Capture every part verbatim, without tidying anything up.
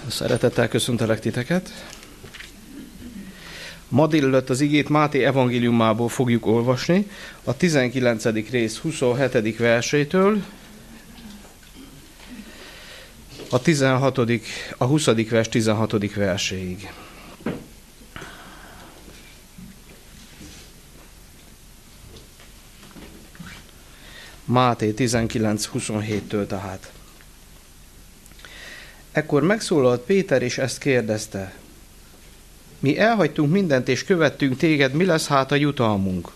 Szeretettel köszöntelek titeket. Ma délelőtt az igét Máté evangéliumából fogjuk olvasni, a tizenkilencedik rész huszonhetedik versétől a, tizenhatodik, a huszadik vers tizenhatodik verséig. Máté tizenkilenc huszonhéttől tehát. Ekkor megszólalt Péter, és ezt kérdezte: Mi elhagytunk mindent, és követtünk téged, mi lesz hát a jutalmunk?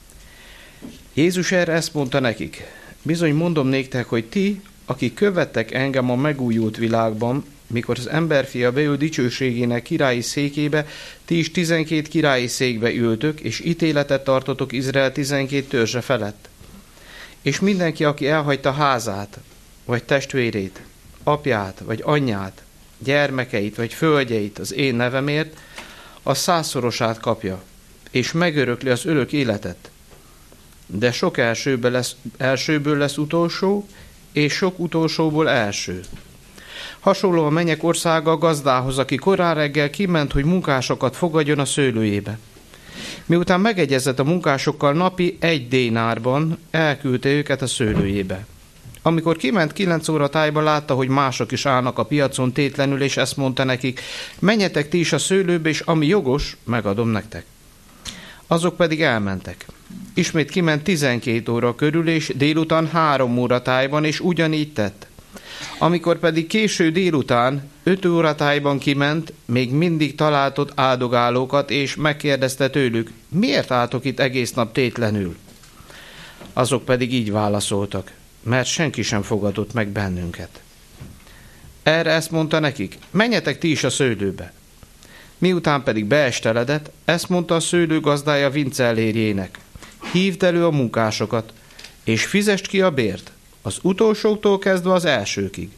Jézus erre ezt mondta nekik: Bizony mondom néktek, hogy ti, akik követtek engem a megújult világban, mikor az emberfia beül dicsőségének királyi székébe, ti is tizenkét királyi székbe ültök, és ítéletet tartotok Izrael tizenkét törzse felett. És mindenki, aki elhagyta házát, vagy testvérét, apját, vagy anyját, gyermekeit, vagy földjeit az én nevemért, a százszorosát kapja, és megörökli az örök életet. De sok elsőből lesz, elsőből lesz utolsó, és sok utolsóból első. Hasonló a mennyek országa a gazdához, aki korán reggel kiment, hogy munkásokat fogadjon a szőlőjébe. Miután megegyezett a munkásokkal napi egy dénárban, elküldte őket a szőlőjébe. Amikor kiment kilenc óra tájba, látta, hogy mások is állnak a piacon tétlenül, és ezt mondta nekik: Menjetek ti is a szőlőbe, és ami jogos, megadom nektek. Azok pedig elmentek. Ismét kiment tizenkét óra körül, és délután három óra tájban, és ugyanígy tett. Amikor pedig késő délután, öt óra tájban kiment, még mindig talált ott áldogálókat, és megkérdezte tőlük: Miért álltok itt egész nap tétlenül? Azok pedig így válaszoltak: Mert senki sem fogadott meg bennünket. Erre ezt mondta nekik: Menjetek ti is a szőlőbe. Miután pedig beesteledett, ezt mondta a szőlő gazdája vincellérjének: Hívd elő a munkásokat, és fizest ki a bért, az utolsóktól kezdve az elsőkig.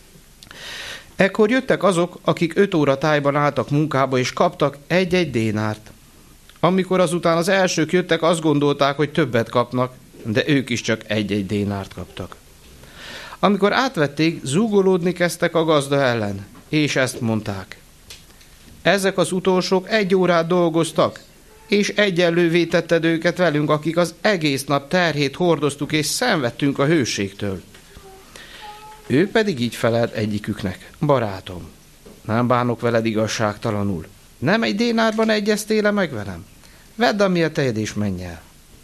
Ekkor jöttek azok, akik öt óra tájban álltak munkába, és kaptak egy-egy dénárt. Amikor azután az elsők jöttek, azt gondolták, hogy többet kapnak, de ők is csak egy-egy dénárt kaptak. Amikor átvették, zúgolódni kezdtek a gazda ellen, és ezt mondták: Ezek az utolsók egy órát dolgoztak, és egyenlővé tetted őket velünk, akik az egész nap terhét hordoztuk, és szenvedtünk a hőségtől. Ő pedig így felelt egyiküknek: Barátom, nem bánok veled igazságtalanul. Nem egy dénárban egyeztél meg velem? Vedd, ami a tejed, és menj el.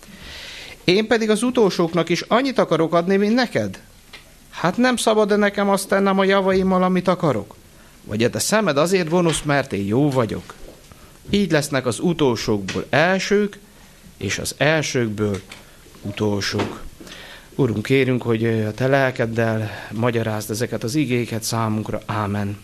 Én pedig az utolsóknak is annyit akarok adni, mint neked? Hát nem szabad-e nekem azt tennem a javaimmal, amit akarok? Vagy a te szemed azért gonosz, mert én jó vagyok? Így lesznek az utolsókból elsők, és az elsőkből utolsók. Urunk, kérünk, hogy a te lelkeddel magyarázd ezeket az igéket számunkra. Ámen.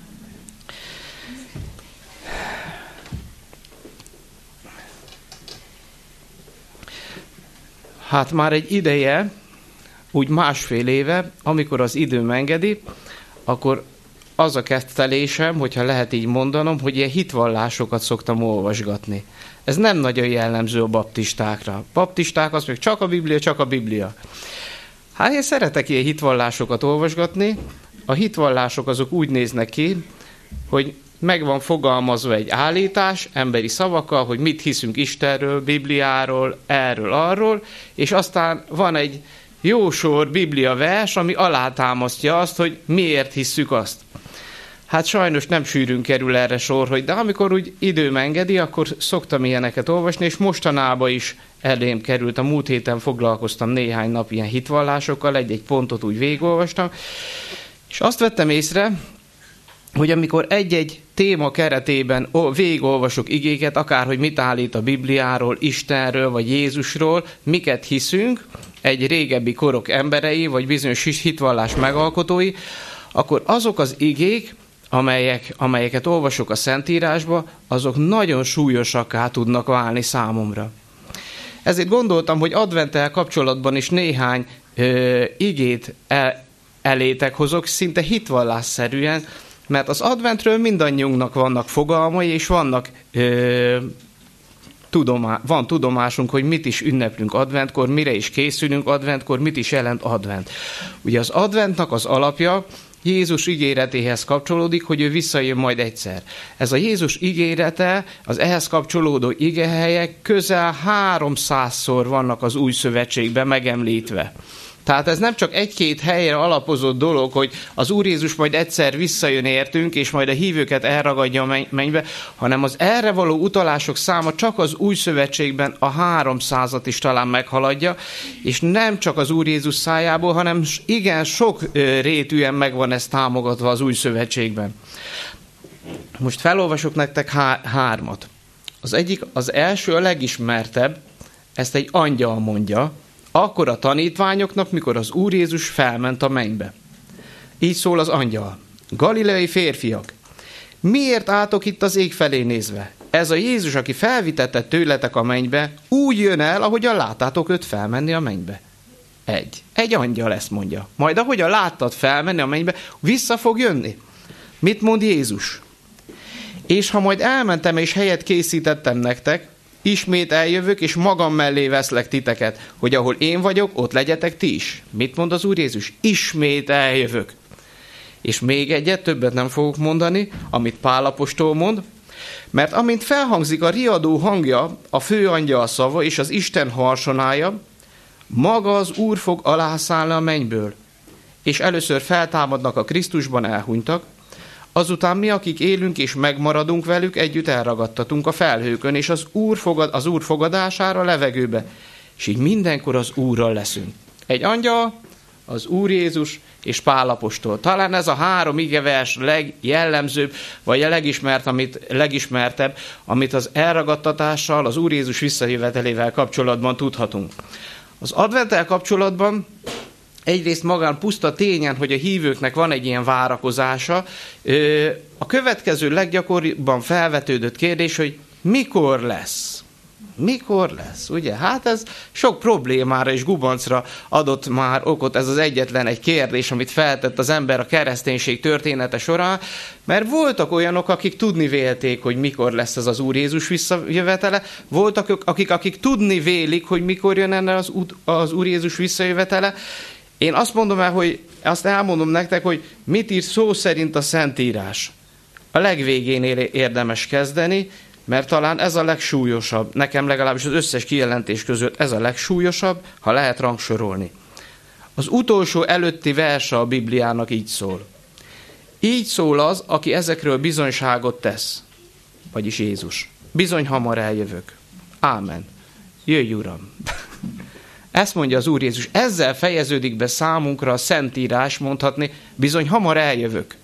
Hát már egy ideje, úgy másfél éve, amikor az időm engedi, akkor az a kettelésem, hogyha lehet így mondanom, hogy ilyen hitvallásokat szoktam olvasgatni. Ez nem nagyon jellemző a baptistákra. Baptisták azt mondják, csak a Biblia, csak a Biblia. Hát én szeretek ilyen hitvallásokat olvasgatni. A hitvallások azok úgy néznek ki, hogy meg van fogalmazva egy állítás emberi szavakkal, hogy mit hiszünk Istenről, Bibliáról, erről, arról, és aztán van egy jó sor Biblia vers, ami alátámasztja azt, hogy miért hisszük azt. Hát sajnos nem sűrűn kerül erre sor, hogy de amikor úgy időm engedi, akkor szoktam ilyeneket olvasni, és mostanában is elém került. A múlt héten foglalkoztam néhány nap ilyen hitvallásokkal, egy-egy pontot úgy végigolvastam, és azt vettem észre, hogy amikor egy-egy téma keretében végigolvasok igéket, akárhogy mit állít a Bibliáról, Istenről, vagy Jézusról, miket hiszünk, egy régebbi korok emberei, vagy bizonyos hitvallás megalkotói, akkor azok az igék, amelyek, amelyeket olvasok a Szentírásba, azok nagyon súlyosakká tudnak válni számomra. Ezért gondoltam, hogy adventtel kapcsolatban is néhány ö, igét el, elétek hozok, szinte hitvallásszerűen, mert az adventről mindannyiunknak vannak fogalmai, és vannak, ö, tudomá, van tudomásunk, hogy mit is ünneplünk adventkor, mire is készülünk adventkor, mit is jelent advent. Ugye az adventnak az alapja, Jézus ígéretéhez kapcsolódik, hogy ő visszajön majd egyszer. Ez a Jézus ígérete, az ehhez kapcsolódó igehelyek közel háromszázszor vannak az új szövetségben megemlítve. Tehát ez nem csak egy-két helyre alapozott dolog, hogy az Úr Jézus majd egyszer visszajön értünk, és majd a hívőket elragadja a mennybe, hanem az erre való utalások száma csak az új szövetségben a háromszázat is talán meghaladja, és nem csak az Úr Jézus szájából, hanem igen sok rétűen megvan ez támogatva az új szövetségben. Most felolvasok nektek há- hármat. Az egyik, az első, a legismertebb, ezt egy angyal mondja, akkor a tanítványoknak, mikor az Úr Jézus felment a mennybe. Így szól az angyal. Galileai férfiak, miért álltok itt az ég felé nézve? Ez a Jézus, aki felvitette tőletek a mennybe, úgy jön el, ahogyan láttátok őt felmenni a mennybe. Egy. Egy angyal ezt mondja. Majd ahogyan láttad felmenni a mennybe, vissza fog jönni. Mit mond Jézus? És ha majd elmentem és helyet készítettem nektek, ismét eljövök, és magam mellé veszlek titeket, hogy ahol én vagyok, ott legyetek ti is. Mit mond az Úr Jézus? Ismét eljövök. És még egyet, többet nem fogok mondani, amit Pál apostol mond, mert amint felhangzik a riadó hangja, a főangyal szava és az Isten harsonája, maga az Úr fog alászállni a mennyből, és először feltámadnak a Krisztusban elhunytak, azután mi, akik élünk és megmaradunk velük, együtt elragadtatunk a felhőkön, és az Úr, fogad, az Úr fogadására a levegőbe, és így mindenkor az Úrral leszünk. Egy angyal, az Úr Jézus és Pál apostol. Talán ez a három igevers legjellemzőbb, vagy a legismert, amit, legismertebb, amit az elragadtatással, az Úr Jézus visszajövetelével kapcsolatban tudhatunk. Az adventtel kapcsolatban egyrészt magán puszta tényen, hogy a hívőknek van egy ilyen várakozása. A következő leggyakoribban felvetődött kérdés, hogy mikor lesz? Mikor lesz? Ugye? Hát ez sok problémára és gubancra adott már okot, ez az egyetlen egy kérdés, amit feltett az ember a kereszténység története során, mert voltak olyanok, akik tudni vélték, hogy mikor lesz ez az Úr Jézus visszajövetele, voltak akik, akik tudni vélik, hogy mikor jön ennek az, az Úr Jézus visszajövetele. Én azt mondom el, hogy azt elmondom nektek, hogy mit ír szó szerint a Szentírás. A legvégén érdemes kezdeni, mert talán ez a legsúlyosabb, nekem legalábbis az összes kijelentés között ez a legsúlyosabb, ha lehet rangsorolni. Az utolsó előtti verse a Bibliának így szól. Így szól az, aki ezekről bizonyságot tesz, vagyis Jézus. Bizony hamar eljövök. Ámen. Jöjj, Uram! Ezt mondja az Úr Jézus. Ezzel fejeződik be számunkra a Szentírás, mondhatni, bizony hamar eljövök.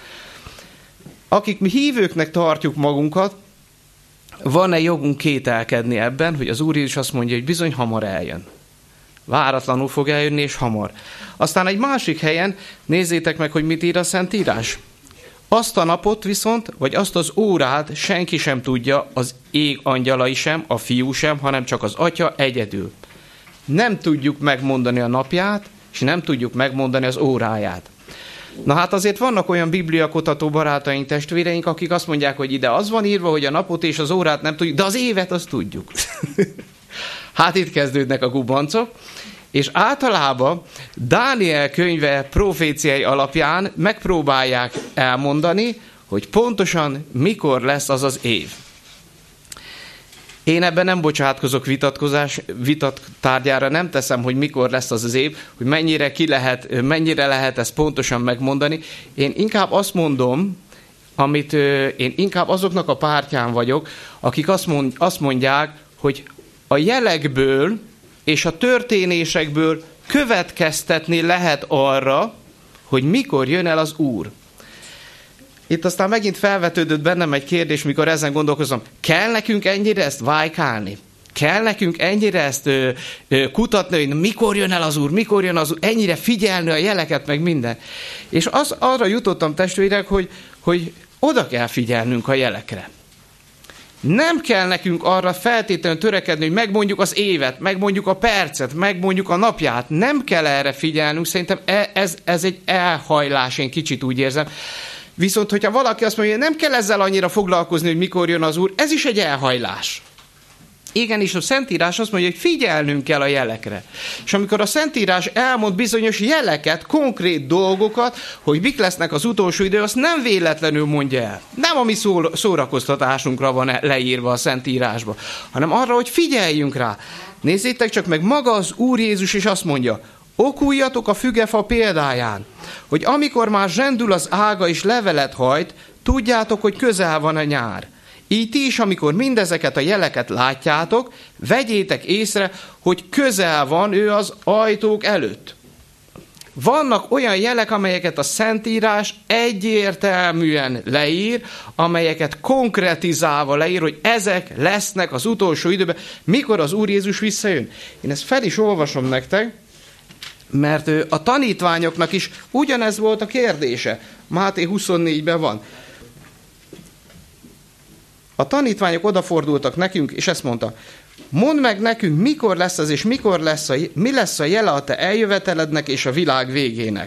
Akik mi hívőknek tartjuk magunkat, van-e jogunk kételkedni ebben, hogy az Úr Jézus azt mondja, hogy bizony hamar eljön. Váratlanul fog eljönni, és hamar. Aztán egy másik helyen nézzétek meg, hogy mit ír a Szentírás. Azt a napot viszont, vagy azt az órát senki sem tudja, az ég angyalai sem, a fiú sem, hanem csak az Atya egyedül. Nem tudjuk megmondani a napját, és nem tudjuk megmondani az óráját. Na hát azért vannak olyan bibliakutató barátaink, testvéreink, akik azt mondják, hogy ide az van írva, hogy a napot és az órát nem tudjuk, de az évet azt tudjuk. Hát itt kezdődnek a gubancok, és általában Dániel könyve proféciái alapján megpróbálják elmondani, hogy pontosan mikor lesz az az év. Én ebben nem bocsátkozok vitatkozás, vitattárgyára, nem teszem, hogy mikor lesz az az év, hogy mennyire, ki lehet, mennyire lehet ezt pontosan megmondani. Én inkább azt mondom, amit én inkább azoknak a pártján vagyok, akik azt, mond, azt mondják, hogy a jelekből és a történésekből következtetni lehet arra, hogy mikor jön el az Úr. Itt aztán megint felvetődött bennem egy kérdés, mikor ezen gondolkozom, kell nekünk ennyire ezt vájkálni? Kell nekünk ennyire ezt ö, ö, kutatni, hogy mikor jön el az Úr, mikor jön az Úr, ennyire figyelni a jeleket, meg minden. És az, arra jutottam, testvérek, hogy, hogy oda kell figyelnünk a jelekre. Nem kell nekünk arra feltétlenül törekedni, hogy megmondjuk az évet, megmondjuk a percet, megmondjuk a napját. Nem kell erre figyelnünk, szerintem ez, ez egy elhajlás, én kicsit úgy érzem. Viszont, hogyha valaki azt mondja, hogy nem kell ezzel annyira foglalkozni, hogy mikor jön az Úr, ez is egy elhajlás. Igenis, a Szentírás azt mondja, hogy figyelnünk kell a jelekre. És amikor a Szentírás elmond bizonyos jeleket, konkrét dolgokat, hogy mik lesznek az utolsó idő, azt nem véletlenül mondja el. Nem a mi szórakoztatásunkra van leírva a Szentírásba, hanem arra, hogy figyeljünk rá. Nézzétek csak meg, maga az Úr Jézus is azt mondja, okuljatok a fügefa példáján, hogy amikor már zsendül az ága és levelet hajt, tudjátok, hogy közel van a nyár. Így ti is, amikor mindezeket a jeleket látjátok, vegyétek észre, hogy közel van ő az ajtók előtt. Vannak olyan jelek, amelyeket a Szentírás egyértelműen leír, amelyeket konkretizálva leír, hogy ezek lesznek az utolsó időben, mikor az Úr Jézus visszajön. Én ezt fel is olvasom nektek, mert a tanítványoknak is ugyanez volt a kérdése. Máté huszonnégyben van. A tanítványok odafordultak nekünk, és ezt mondta, mondd meg nekünk, mikor lesz az, és mikor lesz a, mi lesz a jele a te eljövetelednek és a világ végének.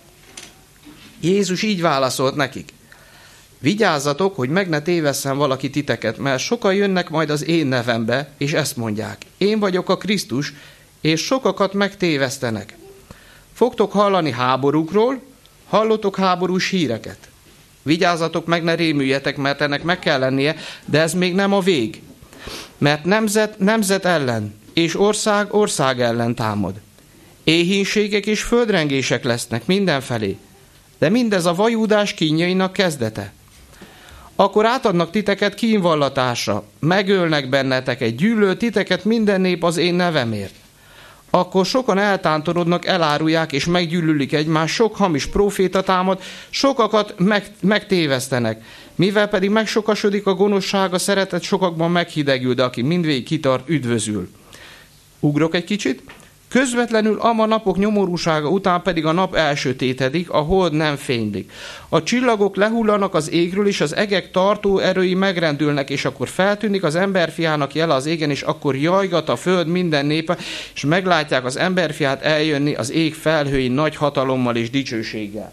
Jézus így válaszolt nekik. Vigyázzatok, hogy meg ne tévesszen valaki titeket, mert sokan jönnek majd az én nevembe, és ezt mondják. Én vagyok a Krisztus, és sokakat megtévesztenek. Fogtok hallani háborúkról, hallotok háborús híreket. Vigyázzatok meg, ne rémüljetek, mert ennek meg kell lennie, de ez még nem a vég. Mert nemzet nemzet ellen, és ország ország ellen támad. Éhínségek és földrengések lesznek mindenfelé, de mindez a vajúdás kínjainak kezdete. Akkor átadnak titeket kínvallatásra, megölnek benneteket, gyűlöl titeket minden nép az én nevemért. Akkor sokan eltántorodnak, elárulják és meggyűlölik egymást, sok hamis próféta támad, sokakat meg, megtévesztenek. Mivel pedig megsokasodik a gonoszság, a szeretet sokakban meghidegül, de aki mindvégig kitart, üdvözül. Ugrok egy kicsit. Közvetlenül ama napok nyomorúsága után pedig a nap elsötétedik, a hold nem fénylik. A csillagok lehullanak az égről, és az egek tartó erői megrendülnek, és akkor feltűnik az emberfiának jele az égen, és akkor jajgat a föld minden népe, és meglátják az emberfiát eljönni az ég felhői nagy hatalommal és dicsőséggel.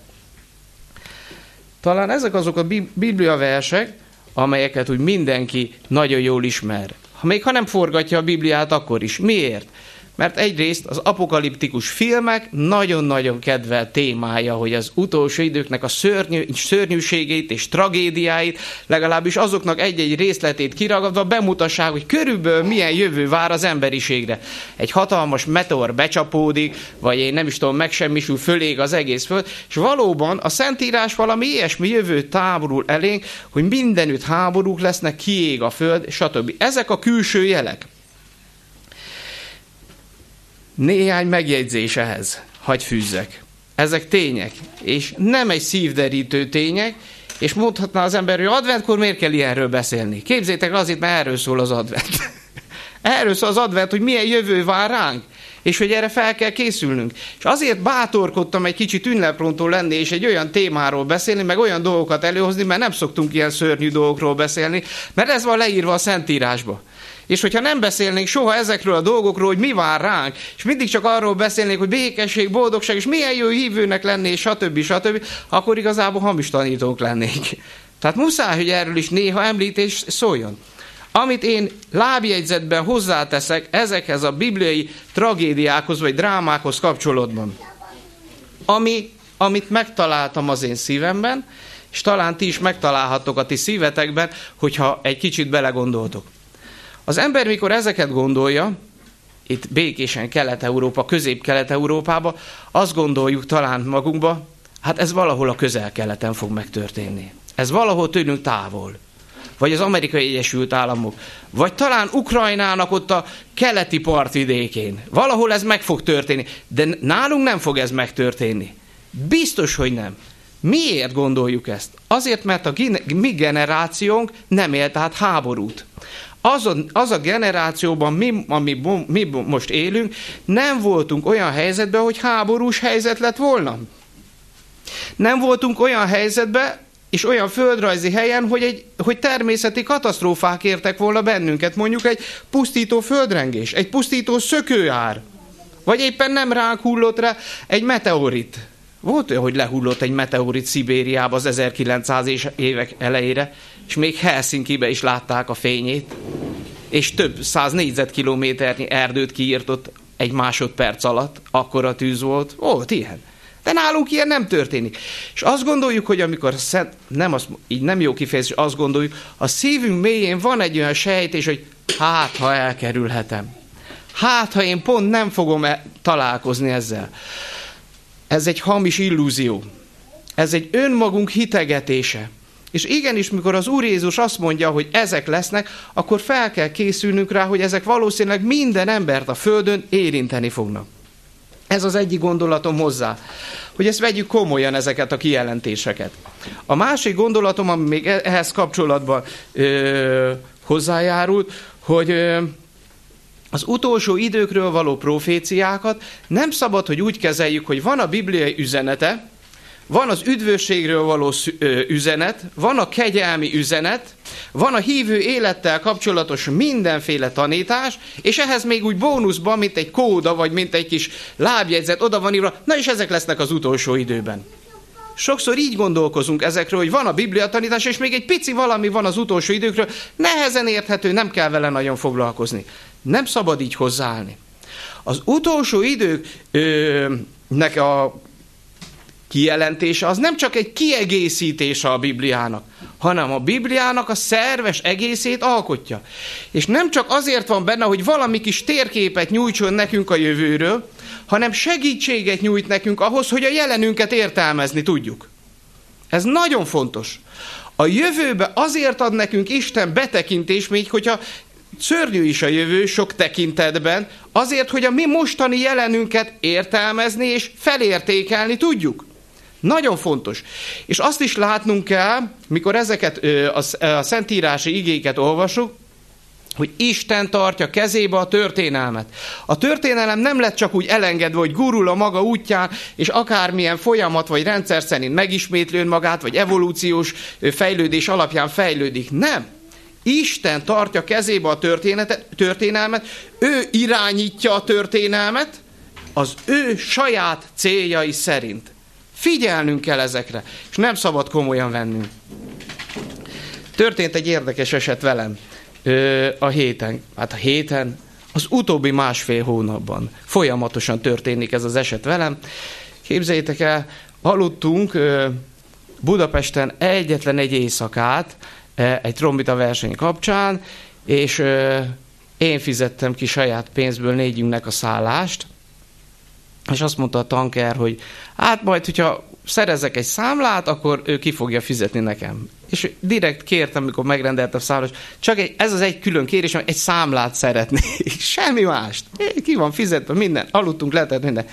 Talán ezek azok a Biblia versek, amelyeket úgy mindenki nagyon jól ismer. Ha még ha nem forgatja a Bibliát, akkor is. Miért? Mert egyrészt az apokaliptikus filmek nagyon-nagyon kedvelt témája, hogy az utolsó időknek a szörnyű, szörnyűségét és tragédiáit, legalábbis azoknak egy-egy részletét kiragadva bemutassák, hogy körülbelül milyen jövő vár az emberiségre. Egy hatalmas meteor becsapódik, vagy én nem is tudom, megsemmisül, fölég az egész föld, és valóban a Szentírás valami ilyesmi jövő táborul elénk, hogy mindenütt háborúk lesznek, kiég a föld, stb. Ezek a külső jelek. Néhány megjegyzés ehhez, hagy fűzzek. Ezek tények, és nem egy szívderítő tények, és mondhatná az ember, hogy adventkor miért kell ilyenről beszélni. Képzétek azért, mert erről szól az advent. Erről szól az advent, hogy milyen jövő vár ránk, és hogy erre fel kell készülnünk. És azért bátorkodtam egy kicsit ünneprontó lenni, és egy olyan témáról beszélni, meg olyan dolgokat előhozni, mert nem szoktunk ilyen szörnyű dolgokról beszélni, mert ez van leírva a Szentírásba. És hogyha nem beszélnénk soha ezekről a dolgokról, hogy mi vár ránk, és mindig csak arról beszélnénk, hogy békesség, boldogság, és milyen jó hívőnek lenni, és stb. stb., akkor igazából hamis tanítók lennénk. Tehát muszáj, hogy erről is néha említés szóljon. Amit én lábjegyzetben hozzáteszek ezekhez a bibliai tragédiákhoz, vagy drámákhoz kapcsolatban, ami, amit megtaláltam az én szívemben, és talán ti is megtalálhattok a ti szívetekben, hogyha egy kicsit belegondoltok. Az ember, mikor ezeket gondolja, itt békésen Kelet-Európa, Közép-Kelet-Európába, azt gondoljuk talán magunkba, hát ez valahol a Közel-Keleten fog megtörténni. Ez valahol tőlünk távol. Vagy az Amerikai Egyesült Államok. Vagy talán Ukrajnának ott a keleti partvidékén. Valahol ez meg fog történni. De nálunk nem fog ez megtörténni. Biztos, hogy nem. Miért gondoljuk ezt? Azért, mert a mi generációnk nem élt át háborút. Az a, az a generációban, mi, ami mi most élünk, nem voltunk olyan helyzetben, hogy háborús helyzet lett volna. Nem voltunk olyan helyzetben, és olyan földrajzi helyen, hogy, egy, hogy természeti katasztrófák értek volna bennünket. Mondjuk egy pusztító földrengés, egy pusztító szökőár, vagy éppen nem ránk hullott rá egy meteorit. Volt olyan, hogy lehullott egy meteorit Szibériába az ezerkilencszázas évek elejére, és még Helsinkibe is látták a fényét. és több száz négyzetkilométernyi erdőt kiírtott egy másodperc alatt, akkora tűz volt. Ó, ilyen. De nálunk ilyen nem történik. És azt gondoljuk, hogy amikor szent, nem az, így nem jó kifejezés, azt gondoljuk, a szívünk mélyén van egy olyan sejtés, hogy hát, ha elkerülhetem. Hát, ha én pont nem fogom e- találkozni ezzel. Ez egy hamis illúzió. Ez egy önmagunk hitegetése. És igenis, mikor az Úr Jézus azt mondja, hogy ezek lesznek, akkor fel kell készülnünk rá, hogy ezek valószínűleg minden embert a földön érinteni fognak. Ez az egyik gondolatom hozzá, hogy ezt vegyük komolyan, ezeket a kijelentéseket. A másik gondolatom, ami még ehhez kapcsolatban ö, hozzájárult, hogy ö, az utolsó időkről való proféciákat nem szabad, hogy úgy kezeljük, hogy van a bibliai üzenete, van az üdvösségről való üzenet, van a kegyelmi üzenet, van a hívő élettel kapcsolatos mindenféle tanítás, és ehhez még úgy bónuszban, mint egy kóda, vagy mint egy kis lábjegyzet, oda van írva, na és ezek lesznek az utolsó időben. Sokszor így gondolkozunk ezekről, hogy van a Biblia tanítás, és még egy pici valami van az utolsó időkről, nehezen érthető, nem kell vele nagyon foglalkozni. Nem szabad így hozzáállni. Az utolsó időknek a kijelentése az nem csak egy kiegészítése a Bibliának, hanem a Bibliának a szerves egészét alkotja. És nem csak azért van benne, hogy valami kis térképet nyújtson nekünk a jövőről, hanem segítséget nyújt nekünk ahhoz, hogy a jelenünket értelmezni tudjuk. Ez nagyon fontos. A jövőbe azért ad nekünk Isten betekintést, még hogyha szörnyű is a jövő sok tekintetben, azért, hogy a mi mostani jelenünket értelmezni és felértékelni tudjuk. Nagyon fontos. És azt is látnunk kell, mikor ezeket a szentírási igéket olvasjuk, hogy Isten tartja kezébe a történelmet. A történelem nem lett csak úgy elengedve, hogy gurul a maga útján, és akármilyen folyamat vagy rendszer szerint megismétli önmagát, vagy evolúciós fejlődés alapján fejlődik. Nem. Isten tartja kezébe a történelmet, ő irányítja a történelmet az ő saját céljai szerint. Figyelnünk kell ezekre, és nem szabad komolyan vennünk. Történt egy érdekes eset velem ö, a héten, hát a héten, az utóbbi másfél hónapban folyamatosan történik ez az eset velem. Képzeljétek el, aludtunk ö, Budapesten egyetlen egy éjszakát, egy trombita verseny kapcsán, és ö, én fizettem ki saját pénzből négyünknek a szállást, és azt mondta a tanker, hogy hát majd, hogyha szerezek egy számlát, akkor ő ki fogja fizetni nekem. És direkt kértem, amikor megrendeltem a számlát, csak egy, ez az egy külön kérésem, egy számlát szeretnék, semmi mást. Ki van fizetve, minden, aludtunk, lehetett minden.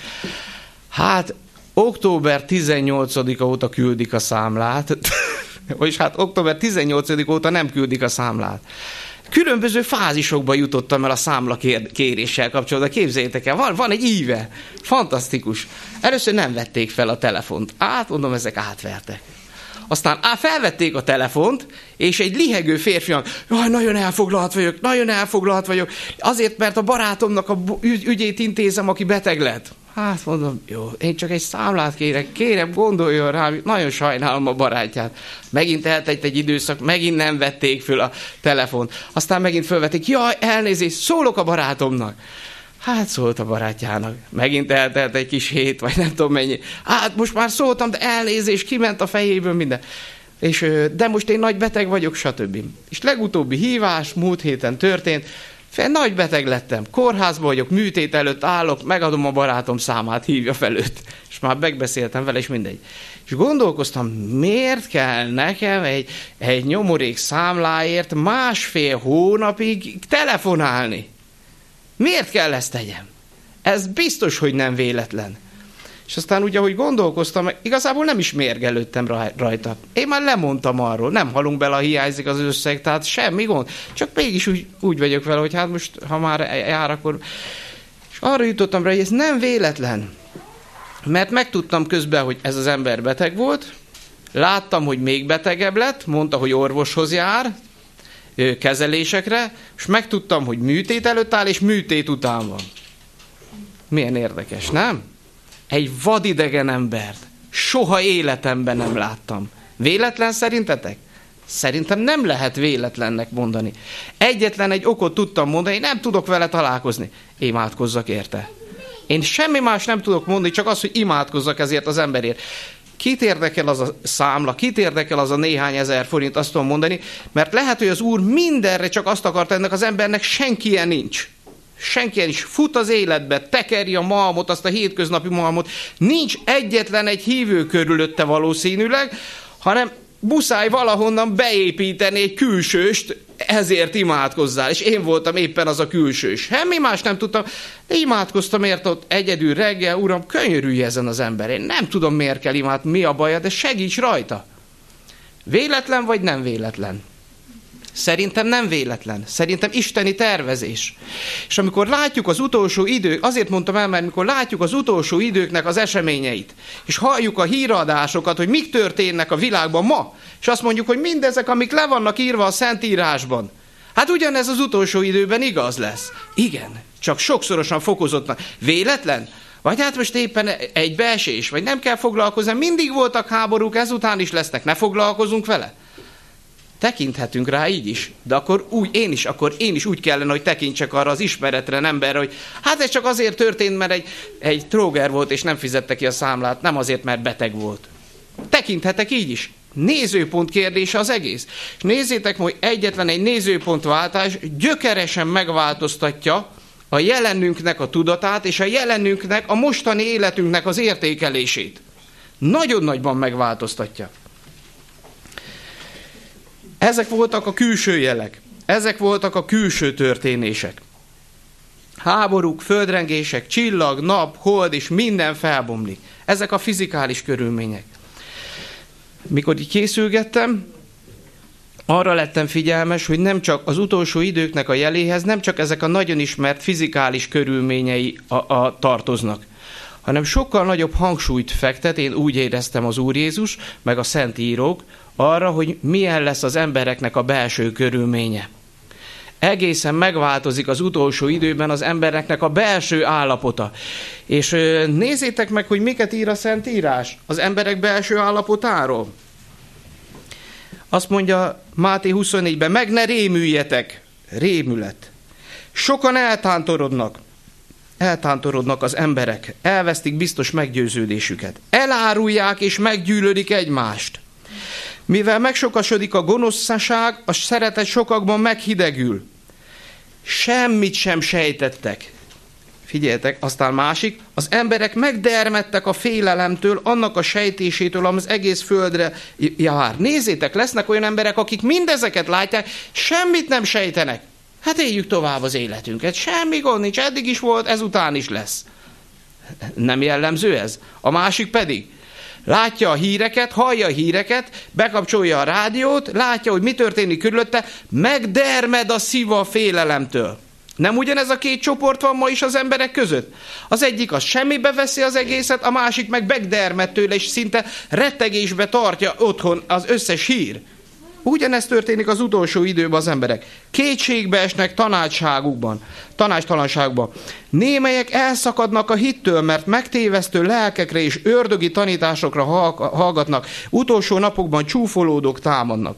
Hát október tizennyolcadika óta küldik a számlát, vagyis hát október tizennyolcadika óta nem küldik a számlát. Különböző fázisokba jutottam el a számla kéréssel kapcsolatban. Képzeljétek el, van, van egy íve. Fantasztikus. Először nem vették fel a telefont. Át, mondom, ezek átvertek. Aztán á, felvették a telefont, és egy lihegő férfian, jaj, nagyon elfoglalt vagyok, nagyon elfoglalt vagyok, azért, mert a barátomnak a ügy, ügyét intézem, aki beteg lett. Hát mondom, jó, én csak egy számlát kérek, kérem, gondoljon rám, nagyon sajnálom a barátját. Megint eltelt egy időszak, megint nem vették föl a telefont. Aztán megint fölvették, jaj, elnézést, szólok a barátomnak. Hát szólt a barátjának. Megint eltelt egy kis hét, vagy nem tudom mennyi. Hát most már szóltam, de elnézést, kiment a fejéből minden. És, de most én nagy beteg vagyok, stb. És legutóbbi hívás múlt héten történt, Fél nagy beteg lettem, kórházban vagyok, műtét előtt állok, megadom a barátom számát, hívja fel őt. És már megbeszéltem vele, és mindegy. És gondolkoztam, miért kell nekem egy, egy nyomorék számláért másfél hónapig telefonálni? Miért kell ezt tegyem? Ez biztos, hogy nem véletlen. És aztán úgy, ahogy gondolkoztam, igazából nem is mérgelődtem rajta. Én már lemondtam arról, nem halunk bele, ha hiányzik az összeg, tehát semmi gond. Csak mégis úgy, úgy vagyok vele, hogy hát most, ha már jár, akkor... És arra jutottam rá, hogy ez nem véletlen. Mert megtudtam közben, hogy ez az ember beteg volt, láttam, hogy még betegebb lett, mondta, hogy orvoshoz jár, kezelésekre, és megtudtam, hogy műtét előtt áll, és műtét után van. Milyen érdekes, nem? Egy vadidegen embert soha életemben nem láttam. Véletlen szerintetek? Szerintem nem lehet véletlennek mondani. Egyetlen egy okot tudtam mondani, nem tudok vele találkozni. Imádkozzak érte. Én semmi más nem tudok mondani, csak az, hogy imádkozzak ezért az emberért. Kit érdekel az a számla, kit érdekel az a néhány ezer forint, azt tudom mondani, mert lehet, hogy az Úr mindenre csak azt akart ennek az embernek, senki ilyen nincs. Senki ilyen is fut az életbe, tekeri a malmot, azt a hétköznapi malmot. Nincs egyetlen egy hívő körülötte valószínűleg, hanem muszáj valahonnan beépíteni egy külsőst, ezért imádkozzál. És én voltam éppen az a külsős. Semmi más nem tudtam, de imádkoztam érte ott egyedül reggel, Uram, könyörülj ezen az ember. Én nem tudom, miért kell imádni, mi a baja, de segíts rajta. Véletlen vagy nem véletlen? Szerintem nem véletlen. Szerintem isteni tervezés. És amikor látjuk az utolsó idők, azért mondtam el, mert amikor látjuk az utolsó időknek az eseményeit, és halljuk a híradásokat, hogy mik történnek a világban ma, és azt mondjuk, hogy mindezek, amik le vannak írva a Szentírásban, hát ugyanez az utolsó időben igaz lesz. Igen, csak sokszorosan fokozottan. Véletlen? Vagy hát most éppen egy beesés, vagy nem kell foglalkozni, mindig voltak háborúk, ezután is lesznek, ne foglalkozunk vele? Tekinthetünk rá így is, de akkor úgy, én is, akkor én is úgy kellene, hogy tekintsek arra az ismeretlen emberre, hogy hát ez csak azért történt, mert egy, egy tróger volt, és nem fizette ki a számlát, nem azért, mert beteg volt. Tekinthetek így is. Nézőpont kérdése az egész. És nézzétek, hogy egyetlen egy nézőpontváltás gyökeresen megváltoztatja a jelenünknek a tudatát, és a jelenünknek, a mostani életünknek az értékelését. Nagyon nagyban megváltoztatja. Ezek voltak a külső jelek. Ezek voltak a külső történések. Háborúk, földrengések, csillag, nap, hold és minden felbomlik. Ezek a fizikális körülmények. Mikor így készülgettem, arra lettem figyelmes, hogy nem csak az utolsó időknek a jeléhez, nem csak ezek a nagyon ismert fizikális körülményei a, a tartoznak, hanem sokkal nagyobb hangsúlyt fektet, én úgy éreztem az Úr Jézus, meg a szent írók, arra, hogy milyen lesz az embereknek a belső körülménye. Egészen megváltozik az utolsó időben az embereknek a belső állapota. És nézzétek meg, hogy miket ír a Szentírás az emberek belső állapotáról. Azt mondja Máté huszonnégyben, meg ne rémüljetek, rémület. Sokan eltántorodnak, eltántorodnak az emberek, elvesztik biztos meggyőződésüket. Elárulják és meggyűlölik egymást. Mivel megsokasodik a gonoszság, a szeretet sokakban meghidegül. Semmit sem sejtettek. Figyeljetek, aztán másik, az emberek megdermedtek a félelemtől, annak a sejtésétől, ami az egész földre jár. Nézzétek, lesznek olyan emberek, akik mindezeket látják, semmit nem sejtenek. Hát éljük tovább az életünket. Semmi gond nincs, eddig is volt, ezután is lesz. Nem jellemző ez? A másik pedig látja a híreket, hallja a híreket, bekapcsolja a rádiót, látja, hogy mi történik körülötte, megdermed a szíva a félelemtől. Nem ugyanez a két csoport van ma is az emberek között? Az egyik az semmibe veszi az egészet, a másik meg megdermed tőle, és szinte rettegésbe tartja otthon az összes hír. Ugyanezt történik az utolsó időben az emberek. Kétségbe esnek tanácságukban, tanácstalanságban. Némelyek elszakadnak a hittől, mert megtévesztő lelkekre és ördögi tanításokra hallgatnak. Utolsó napokban csúfolódók támadnak.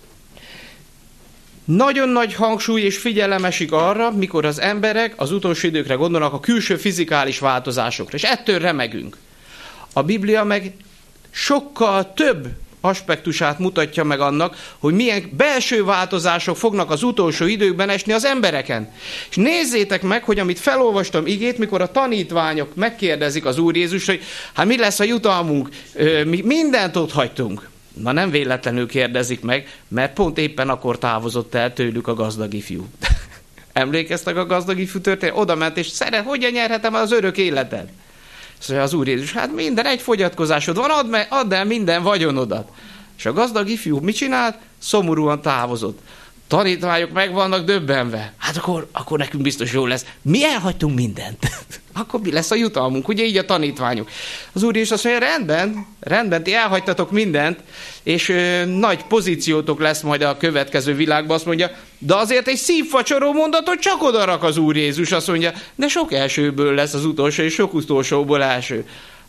Nagyon nagy hangsúly és figyelem esik arra, mikor az emberek az utolsó időkre gondolnak a külső fizikális változásokra, és ettől remegünk. A Biblia meg sokkal több aspektusát mutatja meg annak, hogy milyen belső változások fognak az utolsó időkben esni az embereken. És nézzétek meg, hogy amit felolvastam igét, mikor a tanítványok megkérdezik az Úr Jézus, hogy hát mi lesz a jutalmunk, mi mindent ott hagytunk. Na nem véletlenül kérdezik meg, mert pont éppen akkor távozott el tőlük a gazdag ifjú. Emlékeztek a gazdag ifjú történet? Oda ment, és szeret, hogyan nyerhetem az örök életed? Szóval az Úr Jézus, hát minden, egy fogyatkozásod van, add, me, add el minden vagyonodat. És a gazdag ifjú mit csinált? Szomorúan távozott. Tanítványok meg vannak döbbenve. Hát akkor, akkor nekünk biztos jó lesz. Mi elhagytunk mindent. Akkor mi lesz a jutalmunk? Ugye így a tanítványok. Az Úr Jézus azt mondja, rendben, rendben, ti elhagytatok mindent, és ö, nagy pozíciótok lesz majd a következő világban, azt mondja, de azért egy szívfacsoró mondatot csak odarak az Úr Jézus, azt mondja, de sok elsőből lesz az utolsó, és sok utolsóból első.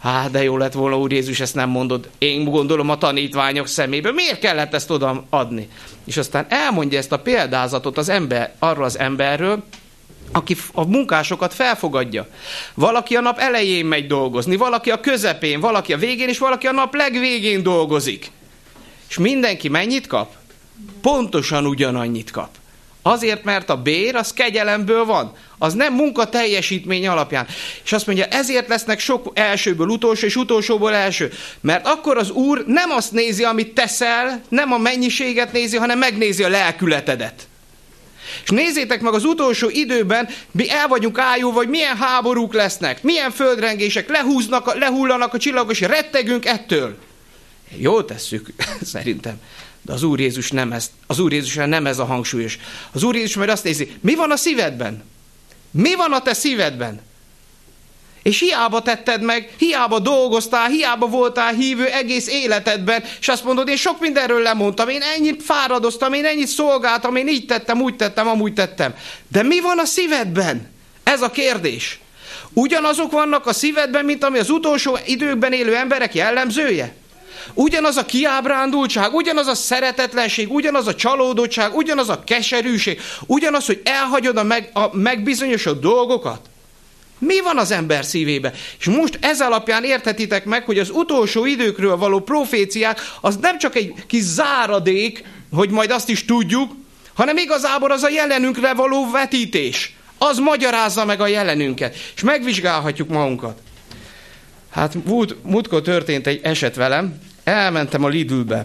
Hát, de jó lett volna, Úr Jézus, ezt nem mondod. Én gondolom a tanítványok szemébe. Miért kellett ezt oda adni? És aztán elmondja ezt a példázatot az ember, arról az emberről, aki a munkásokat felfogadja. Valaki a nap elején megy dolgozni, valaki a közepén, valaki a végén, és valaki a nap legvégén dolgozik. És mindenki mennyit kap? Pontosan ugyanannyit kap. Azért, mert a bér az kegyelemből van. Az nem munka teljesítmény alapján. És azt mondja, ezért lesznek sok elsőből utolsó, és utolsóból első. Mert akkor az Úr nem azt nézi, amit teszel, nem a mennyiséget nézi, hanem megnézi a lelkületedet. És nézzétek meg, az utolsó időben mi el vagyunk ájulva, hogy milyen háborúk lesznek, milyen földrengések, lehúznak, lehullanak a csillagok, és rettegünk ettől. Jól tesszük, szerintem. De az Úr Jézus nem ez, az Úr Jézusra nem ez a hangsúlyos. Az Úr Jézus majd azt nézi, mi van a szívedben? Mi van a te szívedben? És hiába tetted meg, hiába dolgoztál, hiába voltál hívő egész életedben, és azt mondod, én sok mindenről lemondtam, én ennyit fáradoztam, én ennyit szolgáltam, én így tettem, úgy tettem, amúgy tettem. De mi van a szívedben? Ez a kérdés. Ugyanazok vannak a szívedben, mint ami az utolsó időkben élő emberek jellemzője? Ugyanaz a kiábrándultság, ugyanaz a szeretetlenség, ugyanaz a csalódottság, ugyanaz a keserűség, ugyanaz, hogy elhagyod a, meg, a megbizonyosodott dolgokat? Mi van az ember szívébe? És most ez alapján érthetitek meg, hogy az utolsó időkről való proféciák az nem csak egy kis záradék, hogy majd azt is tudjuk, hanem igazából az a jelenünkre való vetítés. Az magyarázza meg a jelenünket. És megvizsgálhatjuk magunkat. Hát múlt, múltkor történt egy eset velem, elmentem a Lidlbe.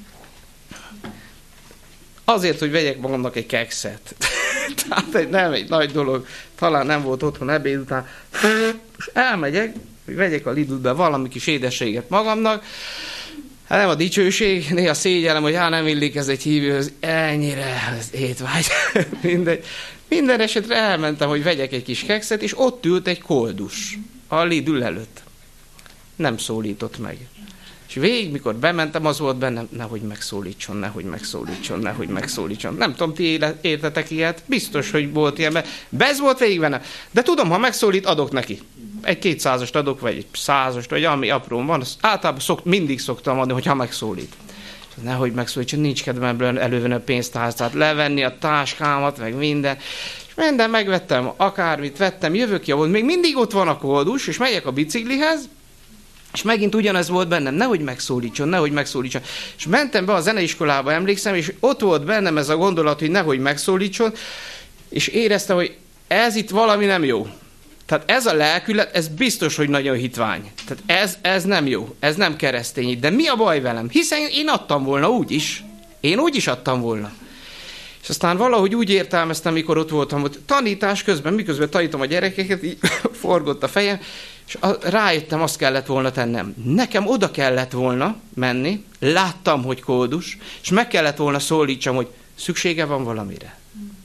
Azért, hogy vegyek magamnak egy kekszet. Tehát egy, nem egy nagy dolog, talán nem volt otthon ebéd után. És elmegyek, hogy vegyek a Lidlbe valami kis édességet magamnak. Hát nem a dicsőség, néha szégyellem, hogy hát nem illik ez egy hívőhöz, ennyire az étvágy. Mindegy. Minden esetre elmentem, hogy vegyek egy kis kekszet, és ott ült egy koldus a Lidl előtt. Nem szólított meg. És végig, mikor bementem, az volt bennem, nehogy megszólítson, nehogy megszólítson, nehogy megszólítson. Nem tudom, ti értetek ilyet? Biztos, hogy volt ilyen. Bez volt végig bennem. De tudom, ha megszólít, adok neki. Egy kétszázast adok, vagy egy százast, vagy ami aprón van. Azt általában szokt, mindig szoktam adni, hogyha megszólít. Nehogy megszólítson, nincs kedvem ebből elővenni a pénztárcát, levenni a táskámat, meg minden. És minden megvettem, akármit vettem, jövök javon, még mindig ott van a koldus, és megyek a biciklihez, és megint ugyanez volt bennem, nehogy megszólítson, nehogy megszólítson. És mentem be a zeneiskolába, emlékszem, és ott volt bennem ez a gondolat, hogy nehogy megszólítson, és éreztem, hogy ez itt valami nem jó. Tehát ez a lelkület, ez biztos, hogy nagyon hitvány. Tehát ez, ez nem jó, ez nem keresztény. De mi a baj velem? Hiszen én adtam volna úgy is. Én úgy is adtam volna. És aztán valahogy úgy értelmeztem, mikor ott voltam, hogy tanítás közben, miközben tanítom a gyerekeket, így forgott a fejem, és rájöttem, azt kellett volna tennem. Nekem oda kellett volna menni, láttam, hogy kódus, és meg kellett volna szólítsam, hogy szüksége van valamire.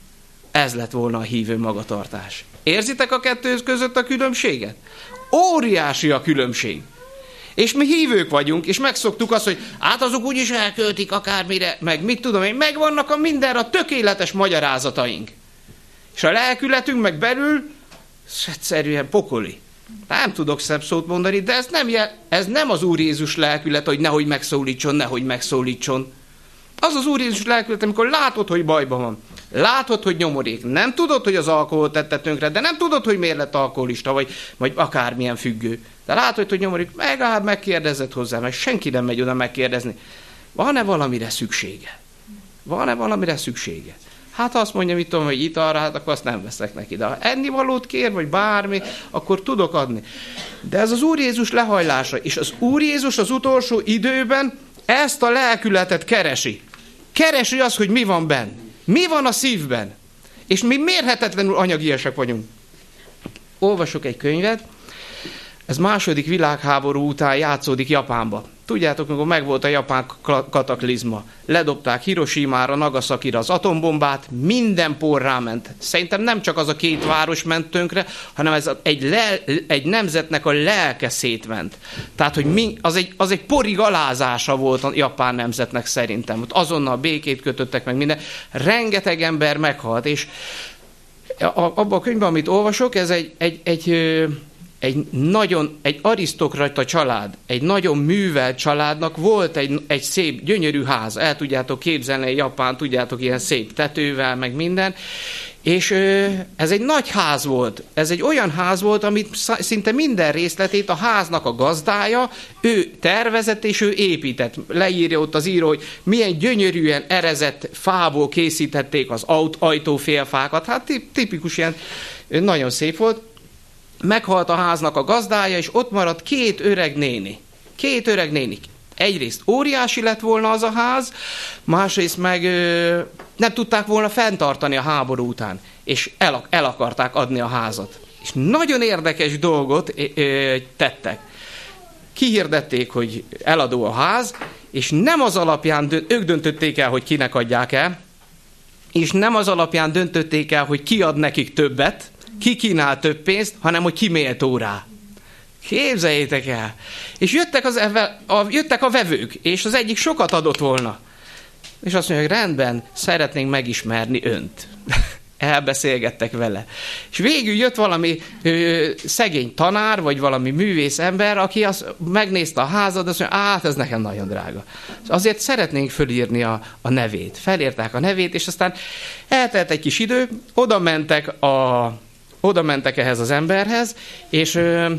Ez lett volna a hívő magatartás. Érzitek a kettő között a különbséget? Óriási a különbség. És mi hívők vagyunk, és megszoktuk azt, hogy hát azok úgyis elköltik akármire, meg mit tudom én, megvannak a mindenre a tökéletes magyarázataink. És a lelkületünk meg belül egyszerűen pokoli. Nem tudok szebb szót mondani, de ez nem, ez nem az Úr Jézus lelkület, hogy nehogy megszólítson, nehogy megszólítson. Az az Úr Jézus lelkület, amikor látod, hogy bajban van. Látod, hogy nyomorék. Nem tudod, hogy az alkoholt tette tönkre, de nem tudod, hogy miért lett alkoholista, vagy, vagy akármilyen függő. De látod, hogy nyomorék, legalább megkérdezed hozzá, mert senki nem megy oda megkérdezni. Van-e valamire szüksége? Van-e valamire szüksége? Hát ha azt mondja, mit tudom, hogy italra, hát akkor azt nem veszek neki. De ha ennivalót kér, vagy bármi, akkor tudok adni. De ez az Úr Jézus lehajlása. És az Úr Jézus az utolsó időben ezt a lelkületet keresi. Keresi az, hogy mi van benn. Mi van a szívben. És mi mérhetetlenül anyagiesek vagyunk. Olvasok egy könyvet. Ez második világháború után játszódik Japánba. Tudjátok, mikor megvolt a japán kataklizma. Ledobták Hiroshimára, Nagasakira az atombombát, minden por ráment. Szerintem nem csak az a két város ment tönkre, hanem ez egy, lel, egy nemzetnek a lelke szétment. Tehát, hogy mi, az, egy, az egy porig alázása volt a japán nemzetnek szerintem. Ott azonnal békét kötöttek meg minden. Rengeteg ember meghalt, és abban a könyvben, amit olvasok, ez egy, egy, egy egy nagyon, egy arisztokrata család, egy nagyon művelt családnak volt egy, egy szép, gyönyörű ház. El tudjátok képzelni, Japán, tudjátok, ilyen szép tetővel, meg minden. És ez egy nagy ház volt. Ez egy olyan ház volt, amit szinte minden részletét a háznak a gazdája, ő tervezett és ő épített. Leírja ott az író, hogy milyen gyönyörűen erezett fából készítették az ajtófélfákat. Hát tipikus ilyen, nagyon szép volt. Meghalt a háznak a gazdája, és ott maradt két öreg néni. Két öreg néni. Egyrészt óriási lett volna az a ház, másrészt meg ö, nem tudták volna fenntartani a háború után, és el, el akarták adni a házat. És nagyon érdekes dolgot ö, ö, tettek. Kihirdették, hogy eladó a ház, és nem az alapján, dönt, ők döntötték el, hogy kinek adják el, és nem az alapján döntötték el, hogy ki ad nekik többet, ki kínál több pénzt, hanem hogy ki méltó rá. Képzeljétek el. És jöttek, az, a, jöttek a vevők, és az egyik sokat adott volna. És azt mondja, hogy rendben, szeretnénk megismerni önt. Elbeszélgettek vele. És végül jött valami ö, szegény tanár, vagy valami művész ember, aki azt megnézte a házat, azt mondja, hát ez nekem nagyon drága. Azért szeretnénk fölírni a, a nevét. Felírták a nevét, és aztán eltelt egy kis idő, oda mentek, a, oda mentek ehhez az emberhez, és ö,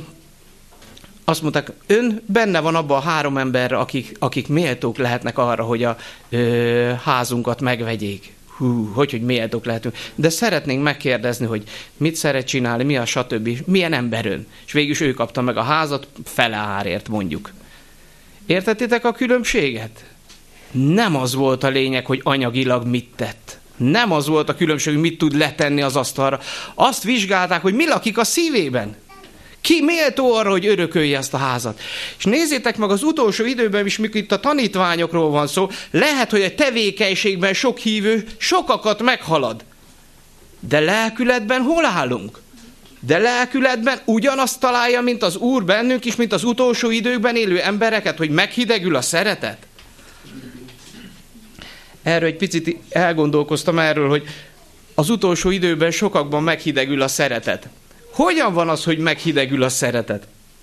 azt mondták, ön benne van abban a három emberre, akik, akik méltók lehetnek arra, hogy a ö, házunkat megvegyék. Hú, hogy, hogy méltók lehetünk. De szeretnénk megkérdezni, hogy mit szeret csinálni, mi a stb. Milyen ember ön. És végül is ő kapta meg a házat fele árért, mondjuk. Értettétek a különbséget? Nem az volt a lényeg, hogy anyagilag mit tett. Nem az volt a különbség, hogy mit tud letenni az asztalra. Azt vizsgálták, hogy mi lakik a szívében. Ki méltó arra, hogy örökölje ezt a házat? És nézzétek meg az utolsó időben is, mikor itt a tanítványokról van szó, lehet, hogy a tevékenységben sok hívő sokakat meghalad. De lelkületben hol állunk? De lelkületben ugyanazt találja, mint az Úr bennünk is, mint az utolsó időkben élő embereket, hogy meghidegül a szeretet? Erről egy picit elgondolkoztam erről, hogy az utolsó időben sokakban meghidegül a szeretet. Hogyan van az, hogy meghidegül a szeretet?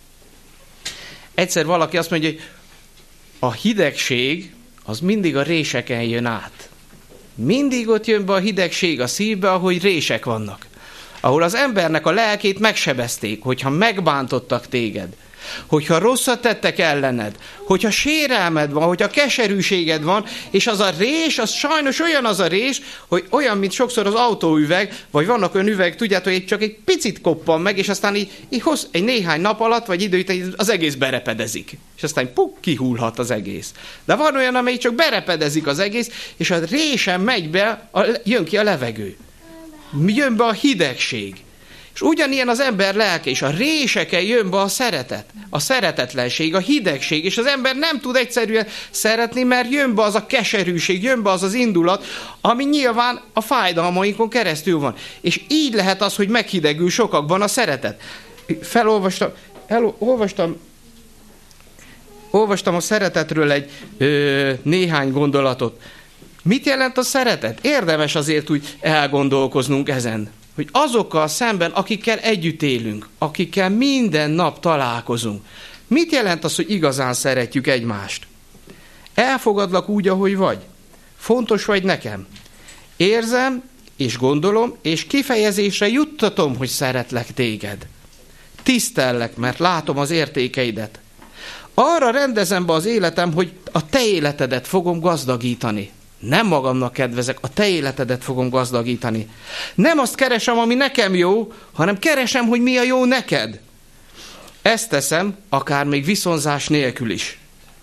Egyszer valaki azt mondja, hogy a hidegség az mindig a réseken jön át. Mindig ott jön be a hidegség a szívbe, ahogy rések vannak. Ahol az embernek a lelkét megsebezték, hogyha megbántottak téged, hogyha rosszat tettek ellened, hogyha sérelmed van, hogyha keserűséged van, és az a rés, az sajnos olyan az a rés, hogy olyan, mint sokszor az autóüveg, vagy vannak olyan üveg, tudjátok, hogy csak egy picit koppan meg, és aztán így, így hossz, egy néhány nap alatt, vagy idő után az egész berepedezik. És aztán puk, kihullhat az egész. De van olyan, amely csak berepedezik az egész, és a résen megy be, a, jön ki a levegő. Jön be a hidegség. És ugyanilyen az ember lelke, és a réseken jön be a szeretet, a szeretetlenség, a hidegség, és az ember nem tud egyszerűen szeretni, mert jön be az a keserűség, jön be az az indulat, ami nyilván a fájdalmainkon keresztül van. És így lehet az, hogy meghidegül sokakban a szeretet. Felolvastam, elolvastam, olvastam a szeretetről egy ö, néhány gondolatot. Mit jelent a szeretet? Érdemes azért úgy elgondolkoznunk ezen. Hogy azokkal szemben, akikkel együtt élünk, akikkel minden nap találkozunk. Mit jelent az, hogy igazán szeretjük egymást? Elfogadlak úgy, ahogy vagy. Fontos vagy nekem. Érzem, és gondolom, és kifejezésre juttatom, hogy szeretlek téged. Tisztellek, mert látom az értékeidet. Arra rendezem be az életem, hogy a te életedet fogom gazdagítani. Nem magamnak kedvezek, a te életedet fogom gazdagítani. Nem azt keresem, ami nekem jó, hanem keresem, hogy mi a jó neked. Ezt teszem, akár még viszonzás nélkül is.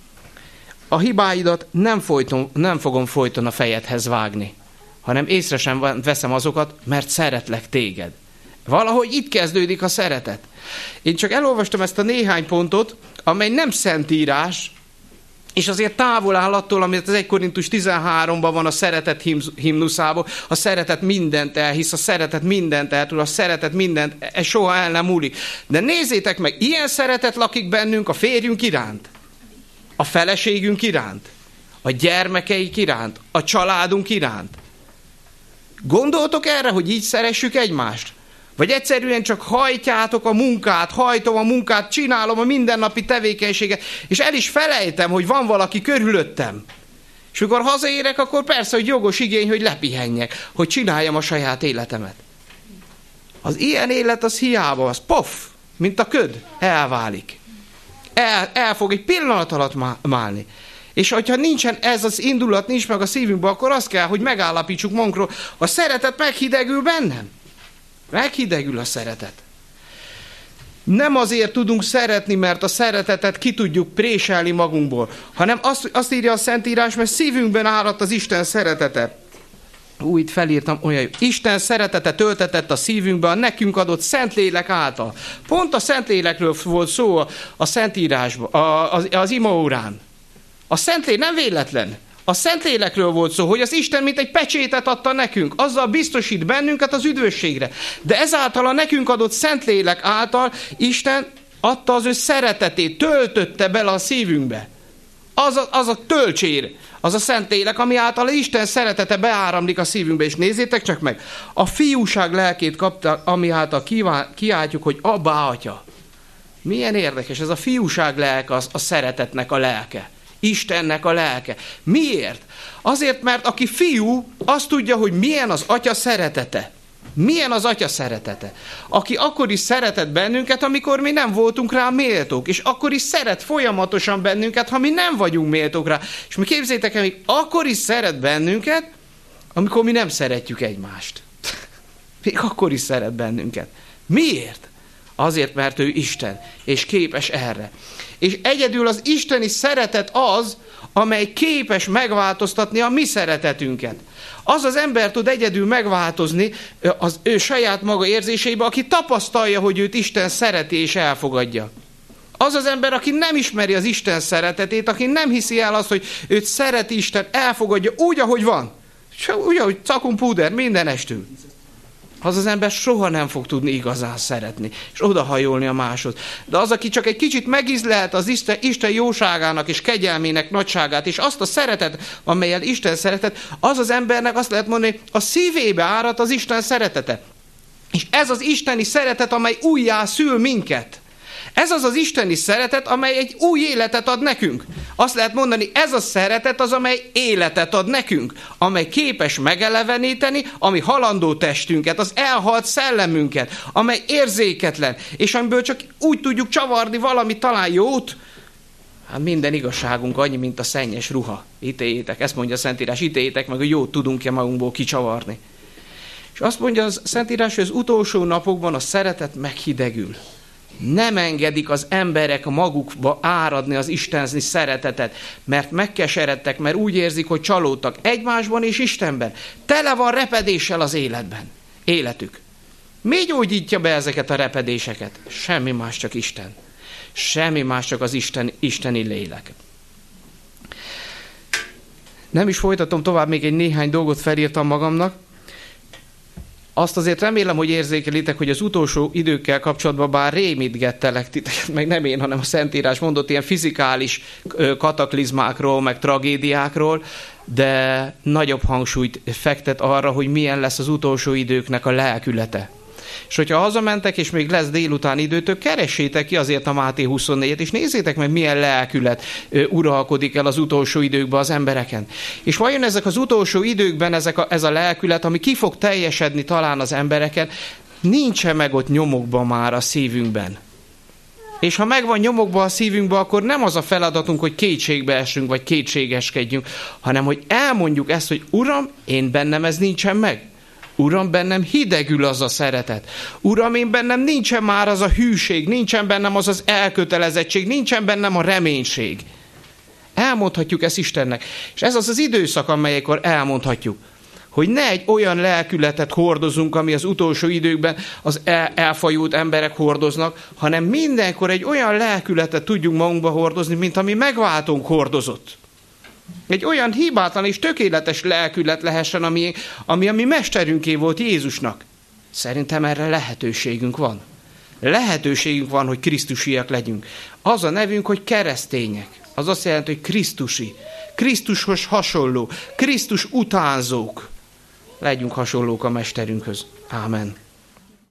A hibáidat nem, folyton, nem fogom folyton a fejedhez vágni, hanem észre sem veszem azokat, mert szeretlek téged. Valahogy itt kezdődik a szeretet. Én csak elolvastam ezt a néhány pontot, amely nem szentírás, és azért távol áll attól, amit az egy Korintus tizenháromban van a szeretet himnuszában, a szeretet mindent elhisz, a szeretet mindent eltud, a szeretet mindent, ez soha el nem múlik. De nézzétek meg, ilyen szeretet lakik bennünk a férjünk iránt, a feleségünk iránt, a gyermekeik iránt, a családunk iránt. Gondoltok erre, hogy így szeressük egymást? Vagy egyszerűen csak hajtjátok a munkát, hajtom a munkát, csinálom a mindennapi tevékenységet, és el is felejtem, hogy van valaki körülöttem. És amikor hazaérek, akkor persze, hogy jogos igény, hogy lepihenjek, hogy csináljam a saját életemet. Az ilyen élet az hiába, az pof, mint a köd, elválik. El, el fog egy pillanat alatt málni. És hogyha nincsen ez az indulat, nincs meg a szívünkben, akkor azt kell, hogy megállapítsuk magunkról, a szeretet meghidegül bennem. Meghidegül a szeretet. Nem azért tudunk szeretni, mert a szeretetet ki tudjuk préselni magunkból, hanem azt, azt írja a Szentírás, mert szívünkben árad az Isten szeretete. Úgy itt felírtam, olyan jó. Isten szeretete töltetett a szívünkbe a nekünk adott Szentlélek által. Pont a Szentlélekről volt szó a, a Szentírásban, a, az, az imaórán. A Szentlélek nem véletlen. A Szentlélekről volt szó, hogy az Isten mint egy pecsétet adta nekünk, azzal biztosít bennünket az üdvösségre. De ezáltal a nekünk adott Szentlélek által Isten adta az ő szeretetét, töltötte bele a szívünkbe. Az a, az a töltsér, az a Szentlélek, ami által Isten szeretete beáramlik a szívünkbe. És nézzétek csak meg, a fiúság lelkét kapta, ami által kiáltjuk, hogy Abbá, Atya. Milyen érdekes, ez a fiúság lelke, az a szeretetnek a lelke. Istennek a lelke. Miért? Azért, mert aki fiú, azt tudja, hogy milyen az Atya szeretete. Milyen az Atya szeretete. Aki akkor is szeretett bennünket, amikor mi nem voltunk rá méltók. És akkor is szeret folyamatosan bennünket, ha mi nem vagyunk méltók rá. És mi képzétek el, még akkor is szeret bennünket, amikor mi nem szeretjük egymást. Még akkor is szeret bennünket. Miért? Azért, mert ő Isten, és képes erre. És egyedül az isteni szeretet az, amely képes megváltoztatni a mi szeretetünket. Az az ember tud egyedül megváltozni az ő saját maga érzéseibe, aki tapasztalja, hogy őt Isten szereti és elfogadja. Az az ember, aki nem ismeri az Isten szeretetét, aki nem hiszi el azt, hogy őt szereti Isten, elfogadja úgy, ahogy van. Úgy, ahogy cakun púder, mindenestül. Az az ember soha nem fog tudni igazán szeretni, és odahajolni a máshoz. De az, aki csak egy kicsit megízlelt az Isten, Isten jóságának és kegyelmének nagyságát, és azt a szeretet, amelyel Isten szeretett, az az embernek azt lehet mondani, a szívébe árad az Isten szeretete. És ez az isteni szeretet, amely újjá szül minket. Ez az az isteni szeretet, amely egy új életet ad nekünk. Azt lehet mondani, ez a szeretet az, amely életet ad nekünk, amely képes megeleveníteni a mi halandó testünket, az elhalt szellemünket, amely érzéketlen, és amiből csak úgy tudjuk csavarni valami talán jót. Hát minden igazságunk annyi, mint a szennyes ruha. Ítéljétek, ezt mondja a Szentírás, ítéljétek meg, hogy jót tudunk-e magunkból kicsavarni. És azt mondja a Szentírás, hogy az utolsó napokban a szeretet meghidegül. Nem engedik az emberek magukba áradni az isteni szeretetet, mert megkeseredtek, mert úgy érzik, hogy csalódtak egymásban és Istenben. Tele van repedéssel az életben, életük. Mi gyógyítja be ezeket a repedéseket? Semmi más, csak Isten. Semmi más, csak az Isten, isteni lélek. Nem is folytatom tovább, még egy néhány dolgot felírtam magamnak. Azt azért remélem, hogy érzékelitek, hogy az utolsó időkkel kapcsolatban bár rémítgettelek titeket, meg nem én, hanem a Szentírás mondott ilyen fizikális kataklizmákról, meg tragédiákról, de nagyobb hangsúlyt fektet arra, hogy milyen lesz az utolsó időknek a lelkülete. És hogyha hazamentek, és még lesz délután időtök, keressétek ki azért a Máté huszonnégyet, és nézzétek meg, milyen lelkület uralkodik el az utolsó időkben az embereken. És vajon ezek az utolsó időkben, ezek a, ez a lelkület, ami ki fog teljesedni talán az embereken, nincs-e meg ott nyomokban már a szívünkben? És ha megvan nyomokban a szívünkben, akkor nem az a feladatunk, hogy kétségbe esünk, vagy kétségeskedjünk, hanem hogy elmondjuk ezt, hogy Uram, én bennem ez nincsen meg. Uram, bennem hidegül az a szeretet. Uram, én bennem nincsen már az a hűség, nincsen bennem az az elkötelezettség, nincsen bennem a reménység. Elmondhatjuk ezt Istennek. És ez az az időszak, amelyekkor elmondhatjuk, hogy ne egy olyan lelkületet hordozunk, ami az utolsó időkben az el- elfajult emberek hordoznak, hanem mindenkor egy olyan lelkületet tudjunk magunkba hordozni, mint ami megváltónk hordozott. Egy olyan hibátlan és tökéletes lelkület lehessen, ami, ami a mi mesterünké volt Jézusnak. Szerintem erre lehetőségünk van. Lehetőségünk van, hogy krisztusiak legyünk. Az a nevünk, hogy keresztények. Az azt jelenti, hogy krisztusi. Krisztushoz hasonló. Krisztus utánzók. Legyünk hasonlók a mesterünkhöz. Ámen.